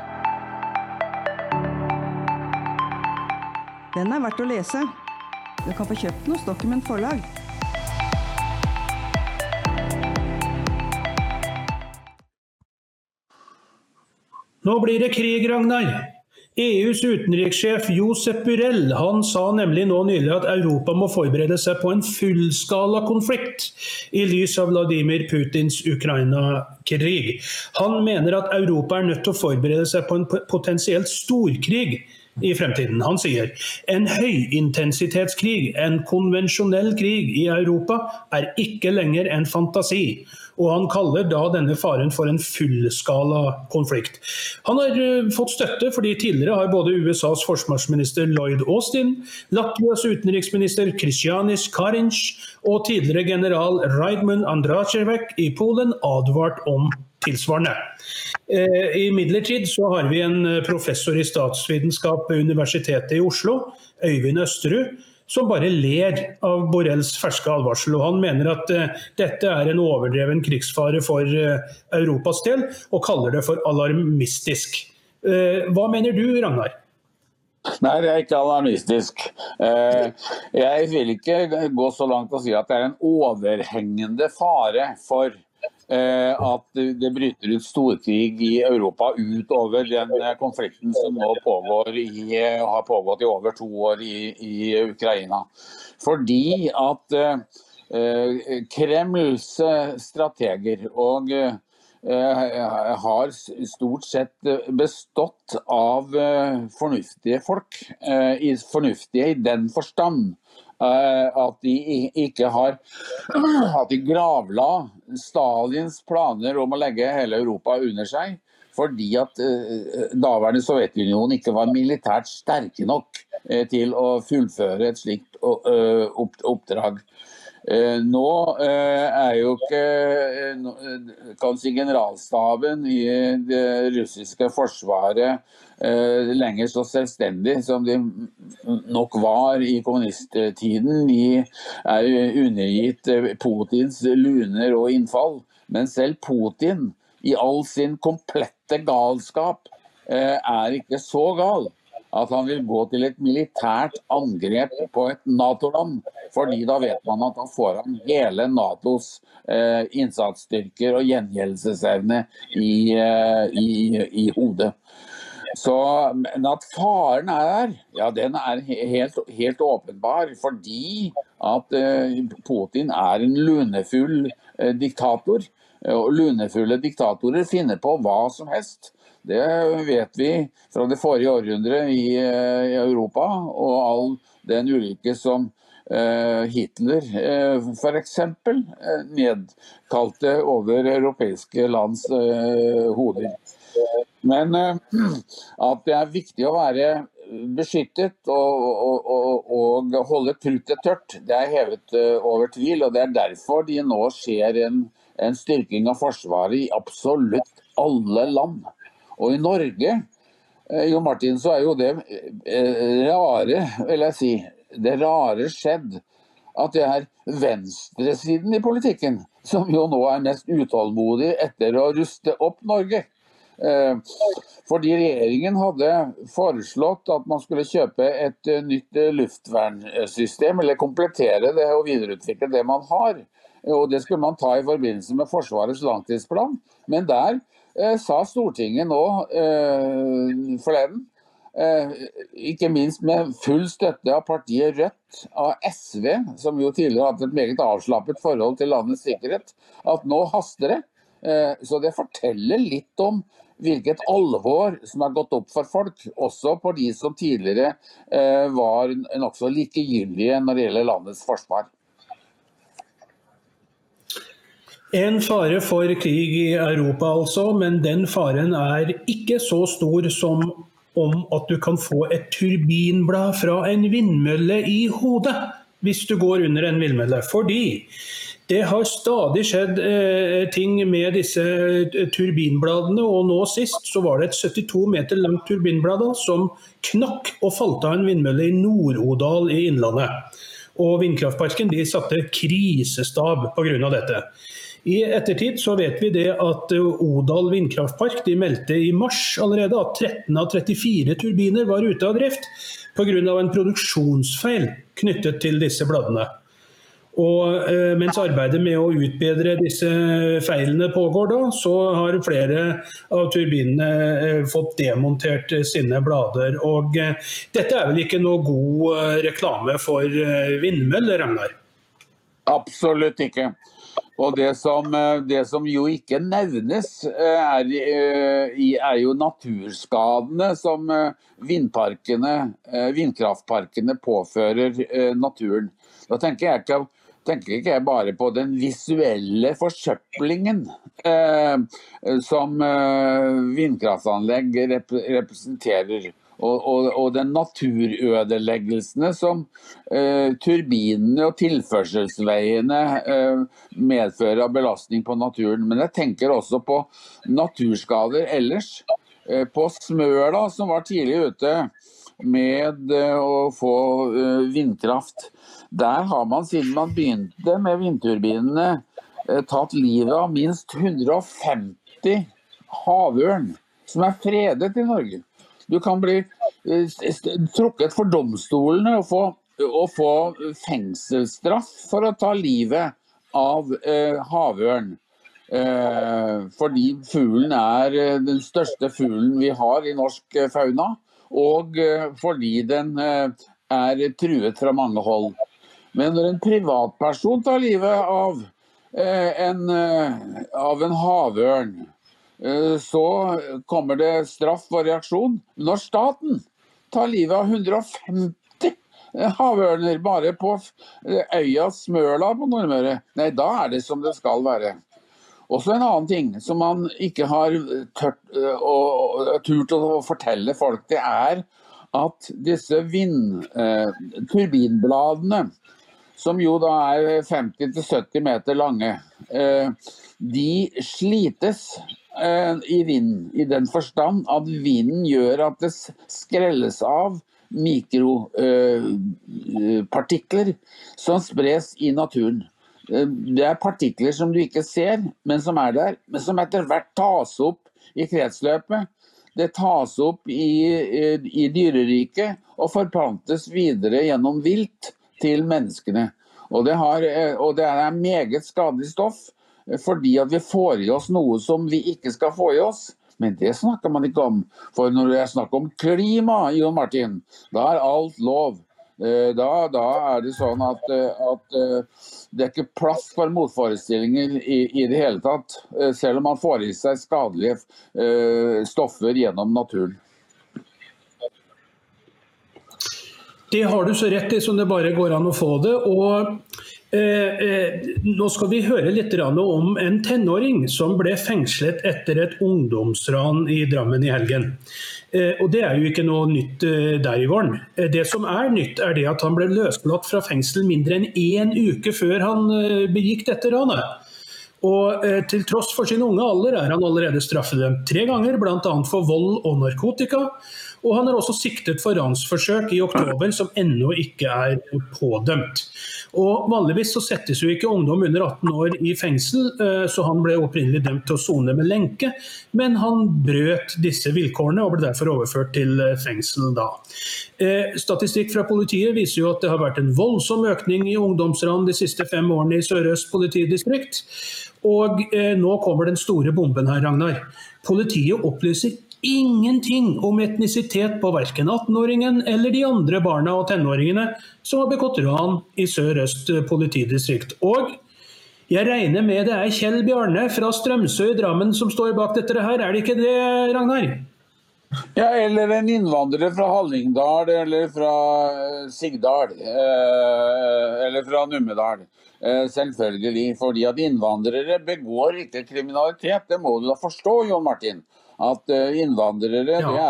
Den verdt å lese. Du kan få kjøpt den hos Document forlag. Nå blir det krig, Ragnar. EUs utenrikssjef Josep Borrell, han sa nemlig nå nylig at Europa må forberede seg på en fullskala konflikt i lys av Vladimir Putins Ukraina-krig. Han mener at Europa nødt til å forberede seg på en potensielt storkrig i fremtiden. Han sier, en høyintensitetskrig, en konvensjonell krig i Europa ikke lenger en fantasi. Og han kaller da denne faren for en fullskala konflikt. Han har fått støtte fordi tidligere har både USAs forsvarsminister Lloyd Austin, Latvias utenriksminister Krišjānis Kariņš og tidligere general Raimund Andraševek i Polen advart om tilsvarende. I midlertid så har vi en professor i statsvitenskap ved Universitetet i Oslo, Øyvind Østerud, som bare ler av Borrells ferske advarsel, og han mener at dette en overdreven krigsfare for Europas del, og kaller det for alarmistisk. Hva mener du, Ragnar? Nei, det ikke alarmistisk. Jeg vil ikke gå så langt og si at det en overhengende fare for at det bryter ut storkrig i Europa utover den konflikten som nå har pågått i over 2 år i Ukraina. Fordi at Kremls strateger har stort sett bestått av fornuftige folk, fornuftige i den forstand at de ikke har at de gravla Stalins planer om å legge hele Europa under seg, fordi at daværende Sovjetunionen ikke var militært sterke nok til å fullføre et slikt oppdrag. Nå jo ikke kan si generalstaben i det russiske forsvaret lenger så selvstendig som de nok var i kommunisttiden. De undergitt Putins luner og innfall, men selv Putin i all sin komplette galskap ikke så gal at han vil gå til et militært angrep på et NATO-land, fordi da vet man at han får ham hele NATOs innsatsstyrker og gjengjeldelsesevne i hodet. Så at faren der, ja, den helt åpenbar, fordi at Putin en lunefull diktator, og lunefulle diktatorer finner på hva som helst. Det vet vi fra det forrige århundret i Europa, og all den ulykke som Hitler for eksempel nedkalte over europeiske lands hoder. Men at det viktig å være beskyttet og holde krutet tørt, det hevet over tvil, og det derfor de nå skjer en styrking av forsvaret i absolutt alle land. Og i Norge, Jo Martin, så jo det rare, vil jeg si, det rare skjedd at det venstresiden i politikken som jo nå mest utålmodig etter å ruste opp Norge. Fordi regjeringen hadde foreslått at man skulle kjøpe et nytt luftvernsystem, eller komplettere det og videreutvikle det man har. Og det skulle man ta i forbindelse med Forsvarets langtidsplan. Men der sa Stortinget nå forleden, ikke minst med full støtte av partiet Rødt, av SV, som jo tidligere hadde et meget avslappet forhold til landets sikkerhet, at nå haster det. Så det forteller litt om hvilket alvor som har gått opp for folk, også for de som tidligere var nok så likegyldige når det gjelder landets forsvar. En fare for krig i Europa altså, men den faren ikke så stor som om at du kan få et turbinblad fra en vindmølle i hodet hvis du går under en vindmølle. Fordi det har stadig skjedd ting med disse turbinbladene, og nå sist så var det et 72 meter langt turbinblad som knakk og falt av en vindmølle i Nord-Odal i Innlandet. Og vindkraftparken de satte krisestab på grunn av dette. I ettertid så vet vi det at Odal vindkraftpark de meldte i mars allerede at 13 av 34 turbiner var ute av drift på grunn av en produksjonsfeil knyttet til disse bladene. Og mens arbeidet med å utbedre disse feilene pågår da, så har flere av turbinene fått demontert sine blader. Og dette vel ikke noe god reklame for vindmøller, Ragnar? Absolutt ikke. Og det som jo ikke nevnes jo naturskadene som vindkraftparkene påfører naturen. Da tenker ikke jeg bare på den visuelle forsøplingen som vindkraftanlegg representerer. Og den naturødeleggelsene som turbinene og tilførselsveiene medfører av belastning på naturen. Men jeg tenker også på naturskader ellers. På Smøla, som var tidlig ute med å få vindkraft, der har man siden man begynte med vindturbinene tatt livet av minst 150 havørn som fredet i Norge. Du kan bli trukket for domstolene og få fengselsstraff for å ta livet av havørn. Fordi fuglen den største fuglen vi har i norsk fauna, og fordi den truet fra mange hold. Men når en privatperson tar livet av en havørn, så kommer det straff og reaksjon. Når staten tar livet av 150 havørner bare på øya Smøla på Nordmøre, nei, da det som det skal være. Også en annen ting som man ikke har turt å fortelle folk, det at disse turbinbladene, som jo da 50-70 meter lange, de slites i vind, i den forstand at vinden gjør at det skrelles av mikropartikler som spres i naturen. Det partikler som du ikke ser, men som der, men som etter hvert tas opp i kretsløpet. Det tas opp i dyreriket og forplantes videre gjennom vilt til menneskene. Og det meget skadelig stoff, fordi at vi får i oss noe som vi ikke skal få i oss. Men det snakker man ikke om. For når det snakk om klima, Jon Martin, da alt lov. Da det sånn at det ikke plass for motforestillinger i det hele tatt, selv om man får i seg skadelige stoffer gjennom naturen. Det har du så rett i som det bare går an å få det, og nå skal vi høre litt om en tenåring som ble fengslet etter et ungdomsran i Drammen i helgen. Og det jo ikke noe nytt der i gården. Det som nytt det at han ble løslatt fra fengsel mindre enn 1 uke før han begikk dette ranet. Og til tross for sin unge alder han allerede straffedømt 3 ganger, blant annet for vold og narkotika. Og han også siktet for ransforsøk i oktober, som ennå ikke pådømt. Og vanligvis så settes jo ikke ungdom under 18 år i fengsel, så han ble opprinnelig dømt til å sone med lenke, men han brøt disse vilkårene og ble derfor overført til fengsel da. Statistikk fra politiet viser jo at det har vært en voldsom økning i ungdomsran de siste 5 årene i Sør-Øst politidistrikt, og nå kommer den store bomben her, Ragnar. Politiet opplyser ingenting om etnisitet på hverken 18-åringen eller de andre barna og tenåringene som har begått ran i Sør-Øst politidistrikt. Og jeg regner med det Kjell Bjarne fra Strømsø i Drammen som står bak dette her. Det ikke det, Ragnar? Ja, eller en innvandrer fra Hallingdal, eller fra Sigdal, eller fra Numedal. Selvfølgelig, fordi at innvandrere begår ikke kriminalitet. Det må du da forstå, Jon Martin. At innvandrere,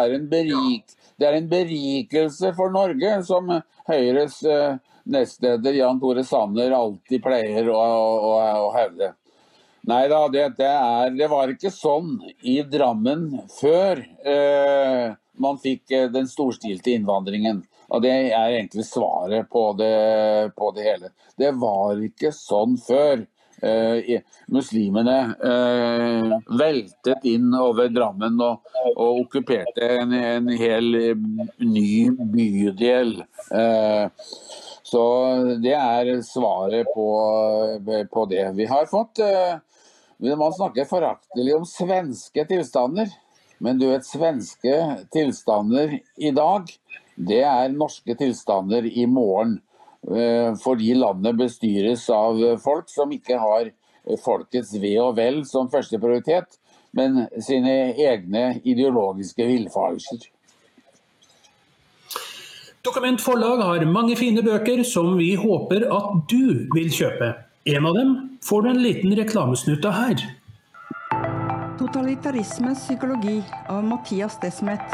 det en berikelse for Norge, som Høyres nestleder Jan Tore Sanner alltid pleier å hevde. Neida, det var ikke sånn i Drammen før man fikk den storstilte innvandringen. Og det egentlig svaret på det hele. Det var ikke sånn før. Muslimene veltet inn over Drammen og okkuperte en hel ny bydel. Så det svaret på det. Vi har fått man snakker foraktelig om svenske tilstander, men du vet, svenske tilstander i dag, det norske tilstander i morgen. Fordi landet bestyres av folk som ikke har folkets ve og vel som første prioritet, men sine egne ideologiske villfarelser. Dokument Forlag har mange fine bøker som vi håper at du vil kjøpe. En av dem får du en liten reklamesnutt av her. Totalitarismens psykologi av Mathias Desmet.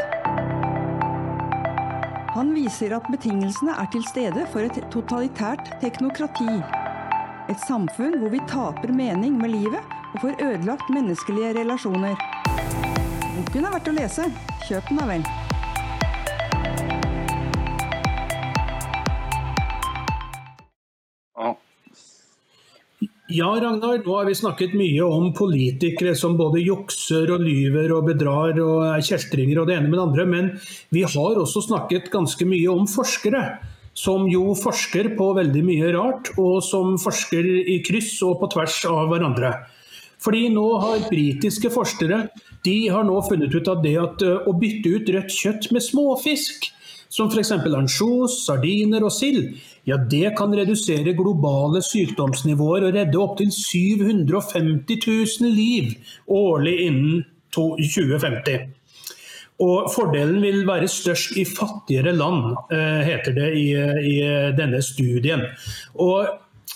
Han viser at betingelsene til stede for et totalitært teknokrati. Et samfunn hvor vi taper mening med livet og får ødelagt menneskelige relasjoner. Boken verdt å lese. Kjøp den da vel. Ja, Ragnar, nå har vi snakket mye om politikere som både jukser og lyver og bedrar og kjeltringer og det ene med det andre, men vi har også snakket ganske mye om forskere, som jo forsker på veldig mye rart, og som forsker i kryss og på tvers av hverandre. Fordi nå har britiske forskere, de har nå funnet ut av det at å bytte ut rødt kjøtt med småfisk, som for eksempel ansjos, sardiner og sild, ja, det kan redusere globale sykdomsnivåer og redde opp til 750 000 liv årlig innen 2050. Og fordelen vil være størst i fattigere land, heter det i denne studien. Og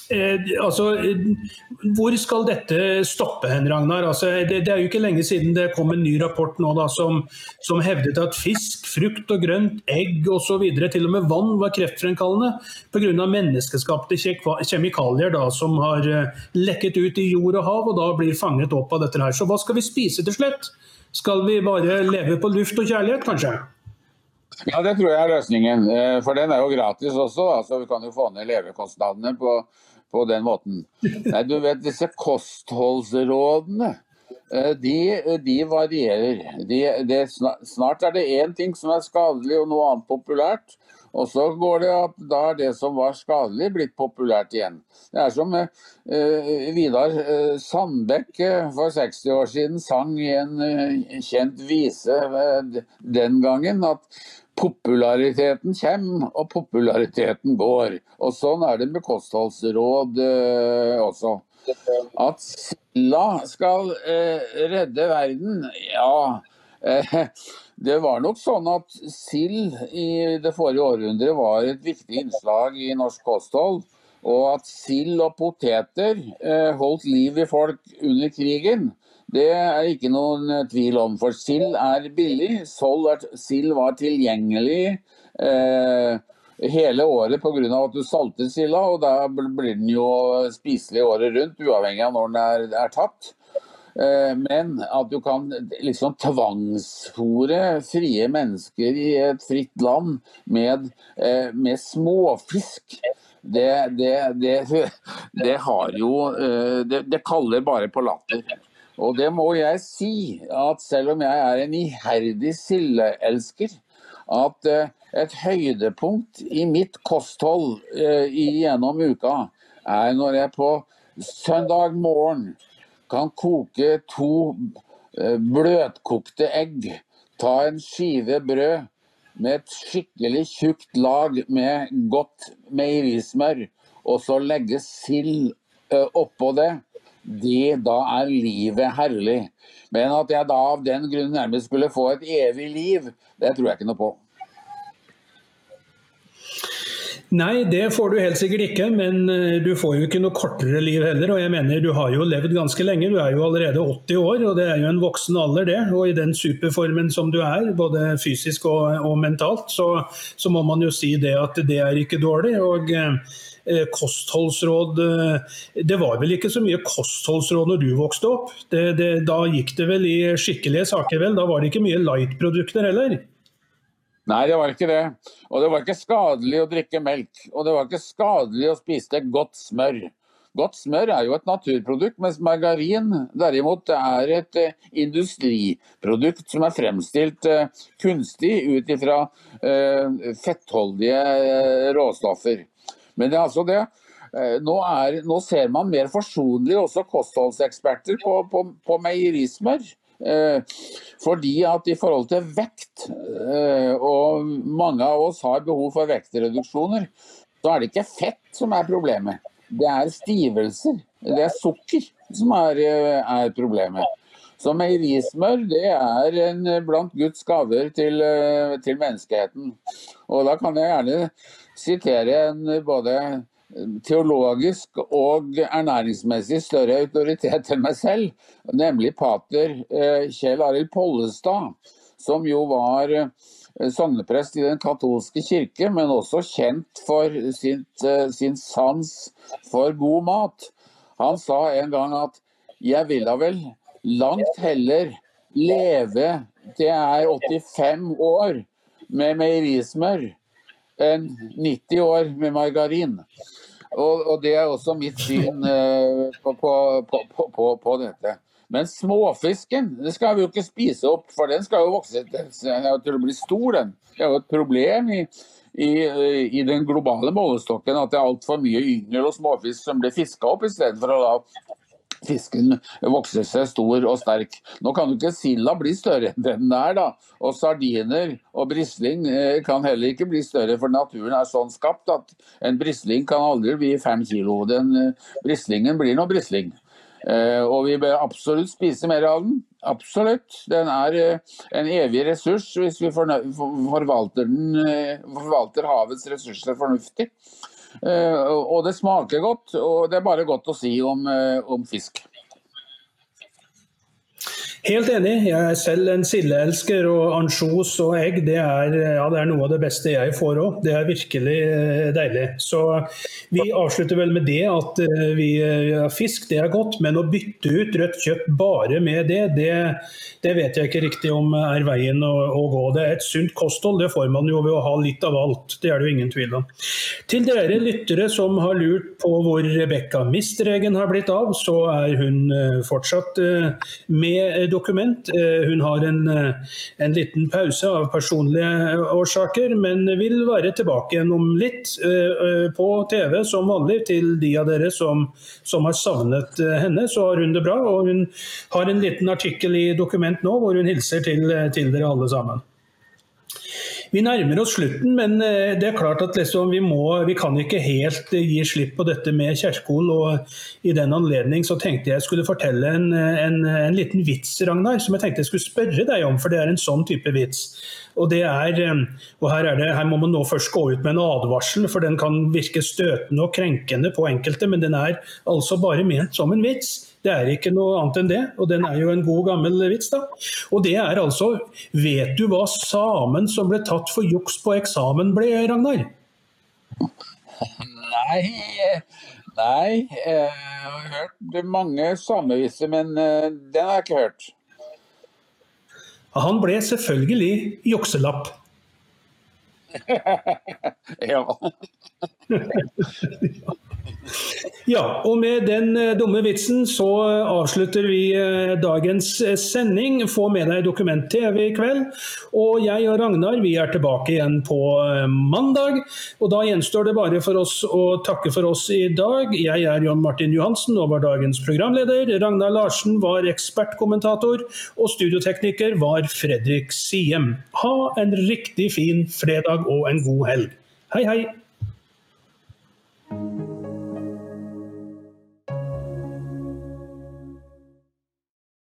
hvor skal dette stoppe, Ragnar? Det jo ikke lenge siden det kom en ny rapport nå da, som hevdet at fisk, frukt og grønt, egg og så videre, til og med vann var kreftfremkallende på grunn av menneskeskapte kjemikalier da, som har lekket ut i jord og hav og da blir fanget opp av dette her. Så hva skal vi spise til slutt? Skal vi bare leve på luft og kjærlighet, kanskje? Ja, det tror jeg løsningen, for den jo gratis også, så vi kan jo få ned levekostnadene på den måten. Nei, du vet, disse kostholdsrådene, de varierer. Snart det en ting som skadelig og noe annet populært, og så går det at da det som var skadelig blitt populært igjen. Det som Vidar Sandbekk for 60 år siden sang i en kjent vise den gangen, at populariteten kommer og populariteten går. Og sånn det med kostholdsråd også. At Silla skal redde verden, ja, Det var nok sånn at sild i det forrige århundret var et viktig innslag i norsk kosthold, og at sild og poteter holdt liv i folk under krigen. Det ikke noen tvil om, for sild billig, sild var tilgjengelig hele året på grunn av at du salter silda, og da blir den jo spiselig året rundt, uavhengig av når den tatt. Men at du kan liksom tvangsfore frie mennesker i et fritt land med småfisk, det har jo, det kaller bare på latter. Og det må jeg si, at selv om jeg en iherdig sildeelsker, at et høydepunkt i mitt kosthold gjennom uka når jeg på søndag morgen kan koke 2 bløtkokte egg, ta en skive brød med et skikkelig tjukt lag med godt meierismør, og så legge sild oppå det. Da livet herlig. Men at jeg da av den grunn nærmest skulle få et evig liv, det tror jeg ikke noe på. Nei, det får du helt sikkert ikke, men du får jo ikke noe kortere liv heller, og jeg mener du har jo levd ganske lenge, du jo allerede 80 år, og det jo en voksen alder det, og i den superformen som du både fysisk og mentalt, så må man jo si det at det ikke dårlig, og kostholdsråd, det var vel ikke så mye kostholdsråd når du vokste opp, da gikk det vel i skikkelige saker vel, da var det ikke mye light-produkter heller? Nei, det var ikke det. Og det var ikke skadelig å drikke melk. Og det var ikke skadelig å spise godt smør. Godt smør jo et naturprodukt, mens margarin derimot et industriprodukt som fremstilt kunstig ut ifra fettholdige råstoffer. Men det altså det. Nå ser man mer forsonlig også kostholdseksperter på meierismør. Fordi at i forhold til vekt, og mange av oss har behov for vektreduksjoner, så det ikke fett som problemet. Det stivelser, det sukker som problemet. Så meierismør, det blant Guds gaver til menneskeheten. Og da kan jeg gjerne sitere en både teologisk og ernæringsmessig større autoritet enn meg selv, nemlig pater Kjell Arild Pollestad, som jo var sogneprest i den katolske kirke, men også kjent for sin sans for god mat. Han sa en gang at jeg vil da vel langt heller leve til jeg 85 år med meierismør enn 90 år med margarin. Og det også mitt syn på dette. Men småfisken, det skal vi jo ikke spise opp, for den skal jo vokse til å bli stor. Det jo et problem i den globale målestokken at det alt for mye yngel og småfisk som blir fisket opp i stedet for å la fisken vokser seg stor og sterk. Nå kan jo ikke silda bli større enn den da. Og sardiner og brisling kan heller ikke bli større, for naturen sånn skapt at en brisling kan aldri bli 5 kilo. Den brislingen blir noe brisling. Og vi bør absolutt spise mer av den. Absolutt. Den en evig ressurs hvis vi forvalter havets ressurser fornuftig. Og det smaker godt, og det bare godt å si om fisk. Helt enig, jeg selv en sildeelsker, og ansjos og egg, det noe av det beste jeg får også. Det virkelig deilig. Så vi avslutter vel med det at fisk, det godt, men å bytte ut rødt kjøtt bare med det vet jeg ikke riktig om veien å gå. Det et sunt kosthold, det får man jo ved å ha litt av alt. Det det jo ingen tvil om. Til dere lyttere som har lurt på hvor Rebecca Mistregen har blitt av, så hun fortsatt med dokument. Hun har en liten pause av personlige årsaker, men vil være tilbake igjen om litt på TV som vanlig. Til de av dere som har savnet henne, så har hun det bra, og hun har en liten artikkel i dokument nå, hvor hun hilser til dere alle sammen. Vi nærmer oss slutten, men det klart at liksom vi kan ikke helt gi slipp på dette med Kjerkol, og i den anledning så tenkte jeg skulle fortelle en liten vits, Ragnar, som jeg tenkte jeg skulle spørre deg om, for det en sånn type vits. Og det og her må man nå først gå ut med en advarsel, for den kan virke støtende og krenkende på enkelte, men den altså bare ment som en vits. Det ikke noe annet enn det, og den jo en god gammel vits da. Og det altså, vet du hva samen som ble tatt for juks på eksamen ble, Ragnar? Nei, jeg har hørt mange sameviser, men den har jeg ikke hørt. Han ble selvfølgelig jukselapp. Ja. Ja, og med den dumme vitsen så avslutter vi dagens sending. Få med deg Dokument TV i kveld. Og jeg og Ragnar, vi tilbake igjen på mandag. Og da gjenstår det bare for oss å takke for oss i dag. Jeg Jon Martin Johansen og var dagens programleder. Ragnar Larsen var ekspertkommentator, og studiotekniker var Fredrik Siem. Ha en riktig fin fredag og en god helg. Hei, hei!